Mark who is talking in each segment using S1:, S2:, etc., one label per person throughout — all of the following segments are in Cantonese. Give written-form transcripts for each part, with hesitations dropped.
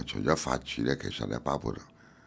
S1: 除咗法治咧，其實咧包括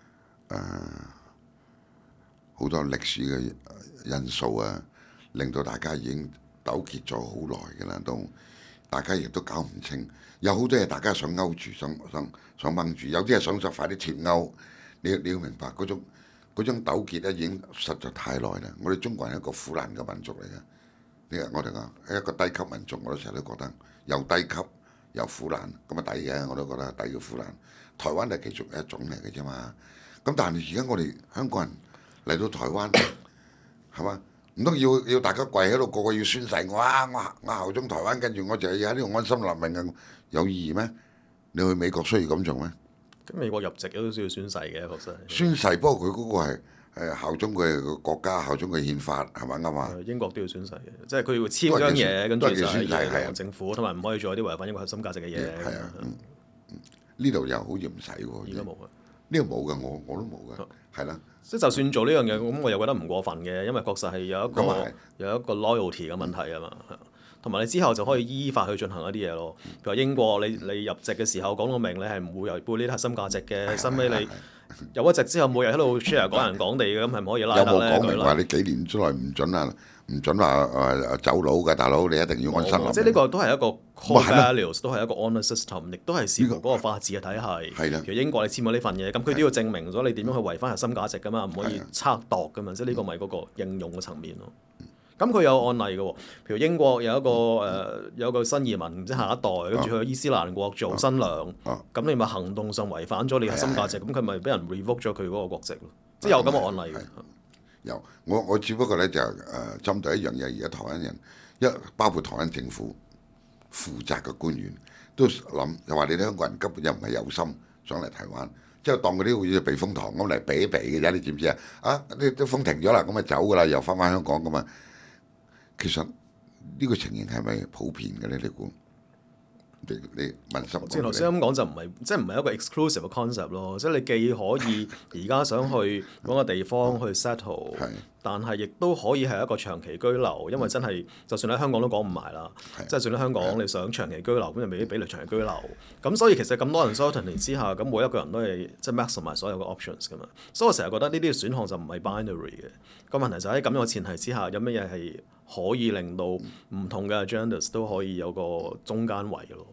S1: 好多歷史嘅因素啊，令到大家已經糾結咗好耐嘅啦，都大家亦都搞唔清，有好多嘢大家想勾住，想掹住，有啲係想就快啲脫鈎。你要明白嗰種糾結咧已經實在太耐啦。我哋中國人係一個苦難嘅民族嚟嘅，我哋講係一個低級民族，我都成日都覺得又低級又苦難，咁啊抵嘅，我都覺得抵嘅苦難。台灣係其中一種嚟嘅啫嘛。咁但係而家我哋香港人嚟到台灣，係嘛？唔通要大家跪喺度，個個要宣誓我效忠台灣，跟住我就要喺呢度安心立命嘅，有意義咩？你去美國需要咁做咩？
S2: 咁美國入籍都需要宣誓嘅，確實。
S1: 宣誓，不過佢嗰個係效忠佢個國家，效忠佢憲法，係咪啱啊？
S2: 英國都要宣誓嘅，即係佢要簽張嘢，跟住就
S1: 宣誓
S2: 係政府，同埋唔可以做一啲違反英國核心價值嘅嘢。
S1: 係啊，呢度又好似唔使喎。
S2: 而家冇啊。
S1: 呢個冇嘅，我都冇嘅，係啦。
S2: 即係就算做呢樣嘢，咁我又覺得唔過分嘅，因為確實係有一個 loyalty 嘅問題啊嘛。同埋你之後就可以依法去進行一啲嘢咯。譬如話英國，你入籍嘅時候講到明，你係唔會違背呢啲核心價值嘅。收尾你入咗籍之後，每日喺度 share 講人講地嘅，咁係唔可以拉得咧？
S1: 有冇講明話你幾年之內唔準話走佬嘅大佬，你一定要安心立命。
S2: 即係呢個都係一個 core values，都係一個 honor system，亦都係視乎嗰個法治嘅體系。
S1: 係啦。
S2: 譬如英國你簽咗呢份嘢，咁佢都要證明咗你點樣去違反核心價值噶嘛，唔可以測度噶嘛。即係呢個咪嗰個應用嘅層面咯。咁佢有案例嘅喎，譬如英國有一個新移民，即係下一代，跟住去伊斯蘭國做新娘，咁你咪行動上違反咗你核心價值，咁佢咪俾人 revoke 咗佢嗰個國籍咯，即係有咁嘅案例嘅。
S1: 有，我只不過咧就針對一樣嘢，而家台灣人包括台灣政府負責嘅官員都諗，又話你哋香港人根本又唔係有心想嚟台灣，即係當嗰啲好似避風塘咁嚟避一避嘅啫，你知唔知啊？啲風停咗啦，咁咪走噶啦，又翻香港噶嘛。其實呢個情形係咪普遍嘅咧？你估？你問心。
S2: 即係頭先咁講就唔係，即係唔係一個 exclusive 嘅 concept 咯。即係你既可以而家想去嗰個地方去 settle，但係亦都可以係一個長期居留，因為真係就算喺香港都講唔埋啦。即係算喺香港你想長期居留，咁就未必俾你長期居留。咁所以其實咁多人 uncertainty 之下，咁每一個人都係即係 maximize 所有嘅 options 噶嘛。所以我成日覺得呢啲選項就唔係 binary 嘅。個問題就喺咁樣嘅前提之下，有乜嘢係可以令到唔同嘅 agendas 都可以有個中間位咯。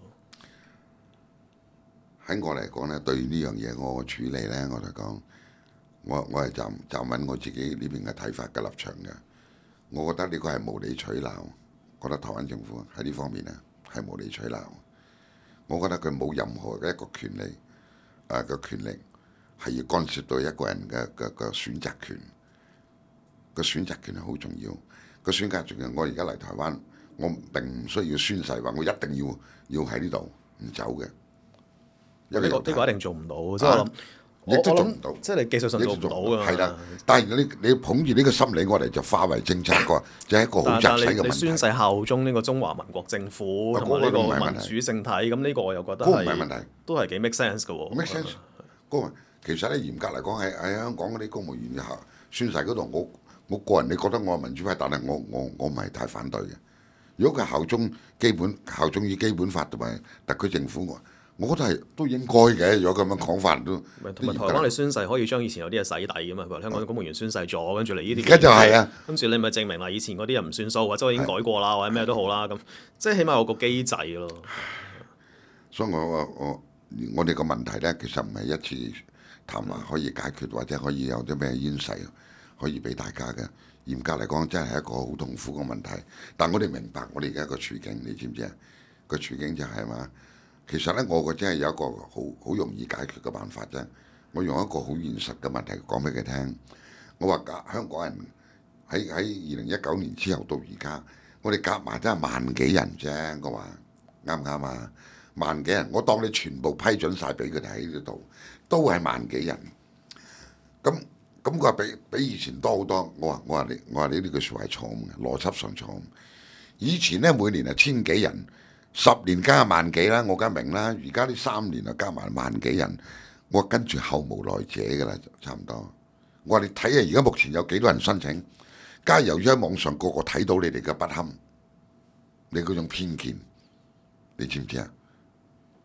S1: 喺我嚟講咧，對呢樣嘢我處理咧，我嚟講，我係站穩我自己呢邊嘅睇法嘅立場嘅。我覺得呢個係無理取鬧，覺得台灣政府喺呢方面咧係無理取鬧。我覺得佢冇任何嘅一個權利嘅權力係要干涉到一個人嘅選擇權。個選擇權係好重要。個選擇權，我而家嚟台灣，我並唔需要宣誓話我一定要喺呢度唔走嘅。
S2: 呢個一定做唔到，即係我諗，
S1: 亦都做唔到，
S2: 即係你技術上做唔到㗎。
S1: 係啦，但係你捧住呢個心理，我哋就化為政策個，就係一個好集體嘅問題。
S2: 你宣誓效忠呢個中華民國政府同埋呢個民主政體，咁呢個我又覺得係都係幾 make sense 嘅喎。
S1: make sense。其實咧嚴格嚟講喺香港嗰啲公務員嘅宣誓嗰度，我個人你覺得我係民主派，但係我唔係太反對嘅。如果佢效忠於基本法同埋特區政府，我覺得係都應該嘅。如果咁樣講法都，
S2: 同埋台灣你宣誓可以將以前有啲嘢洗底㗎嘛？譬如香港公務員宣誓咗，跟住你呢啲，
S1: 而家就係啊，
S2: 跟住你咪證明啦，以前嗰啲人唔算數，或者我已經改過啦，或者咩都好啦，咁即係起碼有個機制咯。
S1: 所以我哋個問題咧，其實唔係一次談話可以解決，或者可以有啲咩煙誓可以俾大家嘅。嚴格嚟講，真係一個好痛苦嘅問題。但我哋明白我哋而家個處境，你知唔知啊？個處境就係嘛。其實咧，我覺得真係有一個好容易解決嘅辦法啫。我用一個好現實嘅問題講俾佢聽。我話香港人喺2019年之後到而家，我哋夾埋真係萬幾人啫。我話啱唔啱啊？萬幾人，我當你全部批准晒俾佢哋喺呢度，都係萬幾人。咁佢話比以前多好多。我話你呢句説話係錯誤嘅，邏輯上錯誤。以前咧每年係千幾人。10年加萬幾啦，我梗係明啦。而家呢3年啊加埋萬幾人，我跟住後無來者㗎啦，差唔多。我話你睇下而家目前有幾多人申請？加由於喺網上個個睇到你哋嘅不堪，你嗰種偏見，你知唔知啊？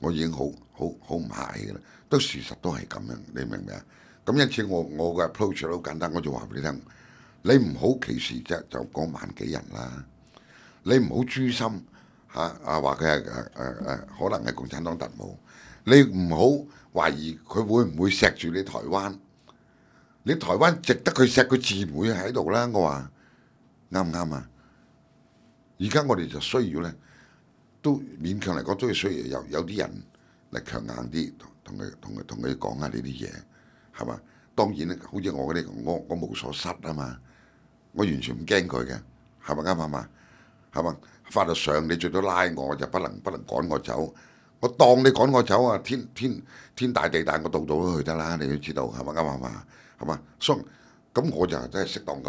S1: 我已經好唔蟹嘅啦，都事實都係咁樣，你明唔明啊？咁因此我嘅 approach 都好簡單，我就話俾你聽，你唔好歧視啫，就講萬幾人啦，你唔好誅心話佢係可能係共產黨特務，你唔好懷疑佢會唔會錫住你台灣，你台灣值得佢錫，佢自然會喺度啦。我話啱唔啱啊？而家我哋就需要咧，都勉強嚟講都要需要有啲人嚟強硬啲，同佢講下呢啲嘢，係嘛？當然咧，好似我嗰啲，我無所失啊嘛，我完全唔驚佢嘅，係咪啱啊嘛？係嘛？法律上你最多拉我就不能趕我走，我當你趕我走啊，天大地大，我度都去得啦，你要知道係咪啱啊嘛？係嘛？所以咁我就真係適當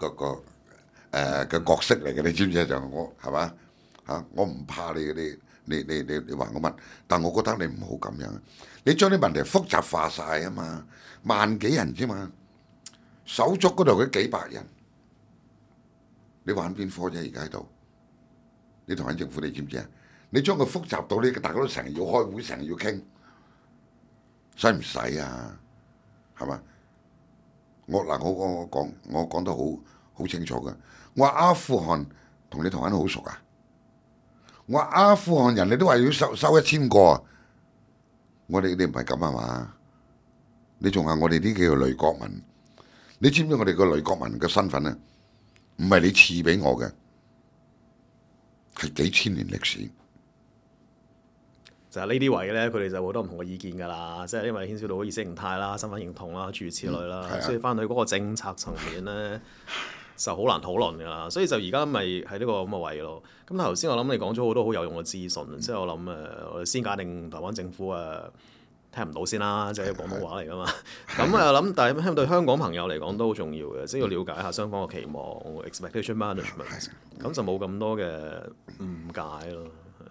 S1: 嘅角色嚟嘅，你知唔知就我係嘛嚇？我唔怕你嗰啲，你話我乜？但我覺得你唔好咁樣，你將啲問題複雜化晒啊嘛！萬幾人啫嘛，手足嗰度佢幾百人，你玩邊科啫？而家喺度，你台灣政府你知唔知啊？你將佢複雜到呢，大家都成日要開會，成日要傾，使唔使啊？係嘛？我講得好清楚嘅。我話阿富汗同你台灣好熟啊！我話阿富汗人你都話要收1000個啊！你唔係咁啊嘛？你仲話我哋呢幾個女國民？你知唔知我哋個女國民嘅身份啊？唔係你賜俾我嘅，係幾千年歷史。
S2: 就係呢啲位咧，佢哋就好多唔同嘅意見㗎啦。即係因為牽涉到意識形態啦、身份認同啦、諸如此類啦，所以翻去嗰個政策層面咧就好難討論㗎啦。所以就而家咪喺呢個咁嘅位咯。咁頭先我諗你講咗好多好有用嘅資訊，即係我諗我哋先假定台灣政府聽唔到先啦，即係廣東話嚟㗎嘛。咁諗，但係對香港朋友嚟講都好重要嘅，即係要了解下雙方嘅期望 （expectation management），咁就冇咁多嘅誤解咯。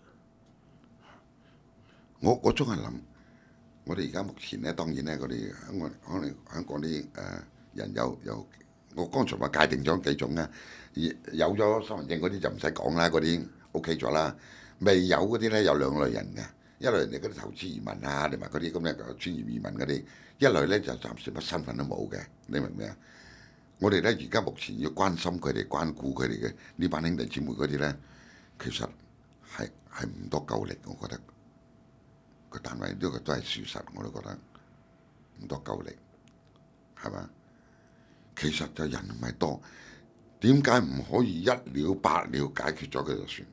S1: 我總係諗，我哋而家目前咧，當然咧，嗰啲香港啲人有，我剛才話界定咗幾種咧，有咗身份證嗰啲就唔使講啦，嗰啲 OK 咗啦。未有嗰啲咧有兩類人嘅，一類人哋嗰啲投資移民啊，同埋嗰啲咁嘅專業移民嗰啲，一類咧就暫時乜身份都冇嘅，你明唔明啊？我哋咧而家目前要關心佢哋、關顧佢哋嘅呢班兄弟姊妹嗰啲咧，其實係唔多夠力，我覺得。個單位呢個都係事實，我都覺得唔多夠力，係嘛？其實就人唔係多，點解唔可以一了百了解決咗佢就算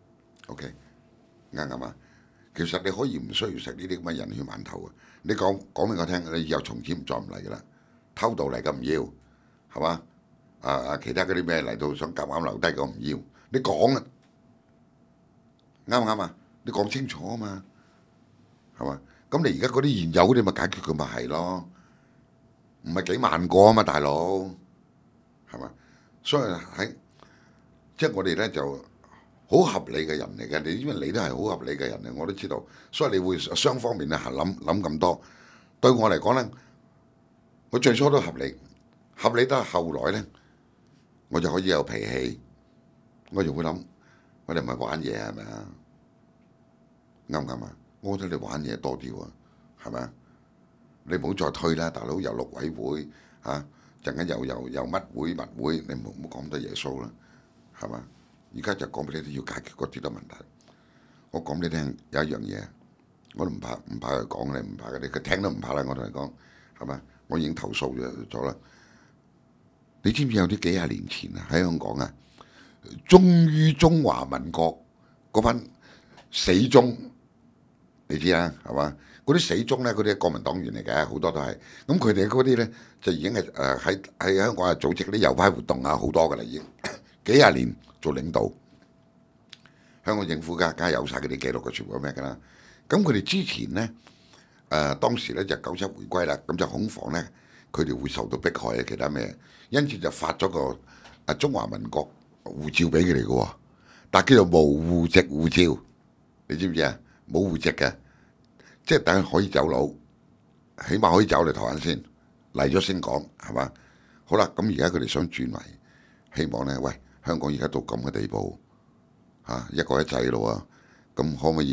S1: ？OK， 啱唔啱啊？其實你可以唔需要食呢啲咁嘅人血饅頭啊！你講俾我聽，你以後從此再唔嚟噶啦，偷渡嚟嘅唔要，係嘛？其他嗰啲咩嚟到想夾硬留低個唔要，你講啊，啱唔啱啊？你講清楚啊嘛！係嘛？咁你而家嗰啲現有嗰啲咪解決佢咪係咯？唔係幾萬個啊嘛，大佬，係嘛？所以即係我哋咧就好合理嘅人嚟嘅，因為你都係好合理嘅人嚟，我都知道。所以你會雙方面咧諗咁多。對我嚟講咧，我最初都合理，合理得後來咧，我就可以有脾氣，我就會諗，我哋唔係玩嘢係咪啊？啱唔啱啊？我覺得你玩嘢多啲喎，係咪啊？你唔好再推啦，大佬又陸委會嚇，陣間又乜會乜會，你唔好講咁多耶穌啦，係嘛？而家就講俾你聽，要解決嗰啲多問題。我講俾你聽有一樣嘢，我都唔怕佢講，你唔怕嘅，你佢聽都唔怕啦。我同你講係咪？我已經投訴咗啦。你知唔知有啲幾廿年前啊喺香港啊，忠於中華民國嗰班死忠。你知啦，係嘛？嗰啲死忠咧，嗰啲國民黨員嚟嘅，好多都係。咁佢哋嗰啲咧，就已經係喺香港啊組織嗰啲右派活動啊，好多噶啦，已經幾廿年做領導。香港政府梗係有晒嗰啲記錄嘅，全部咩㗎啦？咁佢哋之前咧，當時咧就97回歸啦，咁就恐防咧佢哋會受到迫害啊，其他咩？因此就發咗個中華民國護照俾佢哋嘅喎，但叫做無戶籍護照，你知唔知啊？冇戶籍嘅。即係等佢可以走佬，起碼可以走嚟台灣先，嚟咗先講，係嘛？好啦，咁而家佢哋想轉為，希望咧，喂，香港而家到咁嘅地步，一國一制咯喎，咁可唔可以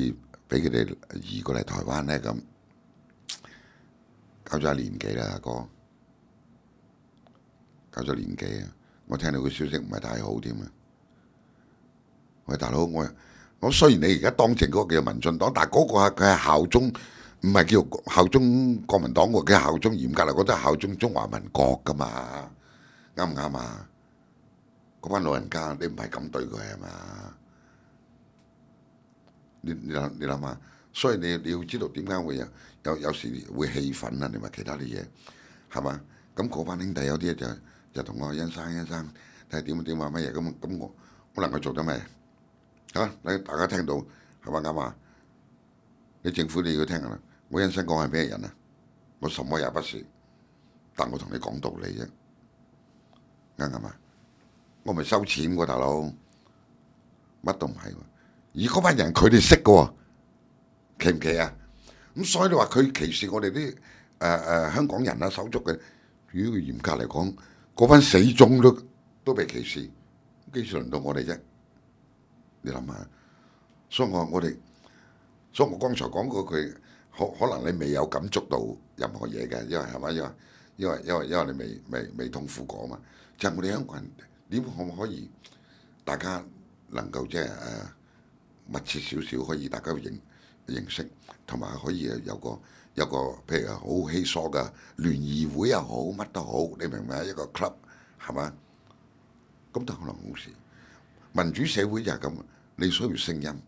S1: 俾佢哋移過嚟台灣呢？咁搞咗1年幾啦，阿哥，搞咗年幾啊！我聽到個消息唔係太好添啊！喂，大佬，我雖然你而家當政嗰個叫民進黨，但係嗰個佢係效忠，唔係叫效忠國民黨喎，佢係效忠嚴格嚟講都係效忠中華民國噶嘛，啱唔啱啊？嗰班老人家你唔係咁對佢係嘛？你諗下，所以你要知道點解會有時會氣憤啊？你話其他啲嘢係嘛？咁嗰班兄弟有啲就同我殷生睇下點話乜嘢咁我能夠做得咩？嚇！大家聽到係嘛啱啊？你政府你要聽啦，我殷生講係咩人啊？我什麼也不是，但我同你講道理啫，啱唔啱啊？我唔係收錢喎，大佬，乜都唔係喎。而嗰班人佢哋識嘅喎，奇唔奇啊？咁所以你話佢歧視我哋啲香港人啊手足嘅，如果嚴格嚟講，嗰班死忠都被歧視，幾時輪到我哋啫？你諗下，所以我剛才講過佢，可能你未有感觸到任何嘢嘅，因為係咪？因為你未痛苦過嘛。就係我哋香港人點可唔可以大家能夠即係密切少少，可以大家認識，同埋可以有個譬如好稀疏嘅聯誼會又好，乜都好，你明唔明啊？一個 club 係嘛？咁就可能好事。民主社會就係咁，你需要聲音。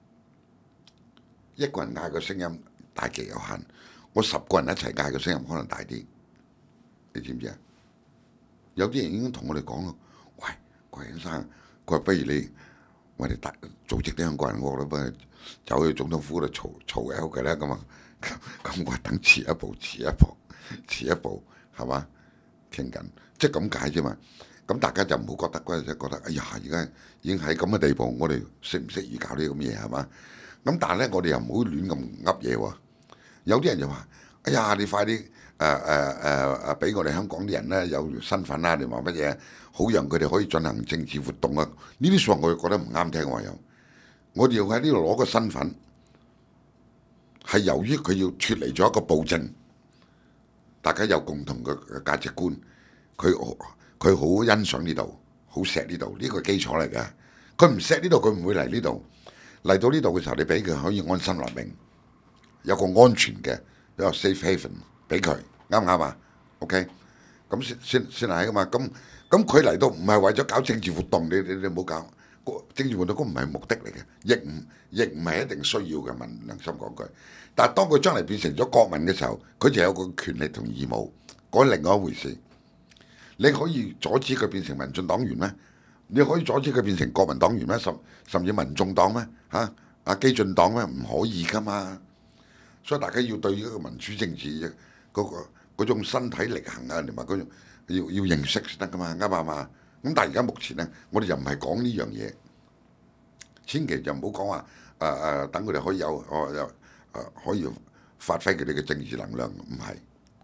S1: 一個人嗌個聲音大極有限，我10個人一齊嗌個聲音可能大啲。你知唔知啊？有啲人已經同我哋講咯，喂，郭先生，佢話不如你我哋組織啲香港人，我哋幫佢走去總統府度嘈嘅嘅咧咁啊。咁我等遲一步係嘛？傾緊，即係咁解啫嘛。咁大家就唔好覺得嗰陣時覺得，哎呀，而家已經喺咁嘅地步，我哋適唔適宜搞呢啲咁嘢係嘛？咁但係咧，我哋又唔好亂咁噏嘢喎。有啲人就話，哎呀，你快啲俾我哋香港啲人咧有身份啦！你話乜嘢？好讓佢哋可以進行政治活動啊！呢啲説話我就覺得唔啱聽喎又。我哋要喺呢度攞個身份，係由於佢要脱離咗一個暴政，大家有共同嘅價值觀，佢好欣賞呢度，好錫呢度，呢個基礎嚟嘅。佢唔錫呢度，佢唔會嚟呢度。嚟到呢度嘅時候，你俾佢可以安身立命，有個安全嘅一個 safe haven 俾佢，啱唔啱啊 ？OK，咁先係噶嘛。咁佢嚟到唔係為咗搞政治活動，你唔好搞政治活動，嗰唔係目的嚟嘅，亦唔係一定需要嘅。問良心講句，但係當佢將嚟變成咗國民嘅時候，佢就有個權利同義務，嗰係另外一回事。你可以阻止佢變成民進黨員咩？你可以阻止佢變成國民黨員咩？甚至民眾黨咩？基進黨咩？唔可以噶嘛。所以大家要對呢個民主政治嗰種身體力行啊，同埋嗰種要認識先得噶嘛，啱嘛？咁但係而家目前咧，我哋又唔係講呢樣嘢，千祈就唔好講話等佢哋可以可以發揮佢哋嘅政治能量，唔係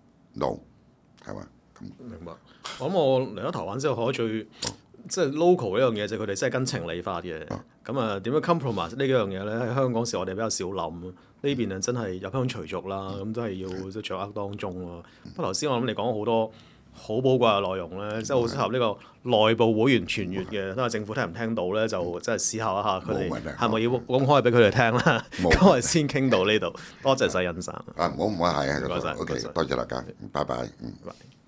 S1: no 係嘛？
S2: 明白。我諗我嚟咗台灣之後，學最即係 local 呢樣嘢就係佢哋真係跟情理法嘅。咁啊點樣 compromise 呢幾樣嘢咧？喺香港時我哋比較少諗，呢邊啊真係入鄉隨俗啦，咁都係要即係掌握當中咯。不過頭先我諗你講好多好寶貴嘅內容咧，即係好適合呢個內部會員傳閱嘅。睇下政府聽唔聽到咧，就真係思考一下佢哋係咪要公開俾佢哋聽啦。咁我哋先傾到呢度，多謝晒殷生。
S1: 唔好係啊，
S2: 唔該晒，
S1: OK，多謝大家，拜拜。
S2: 拜。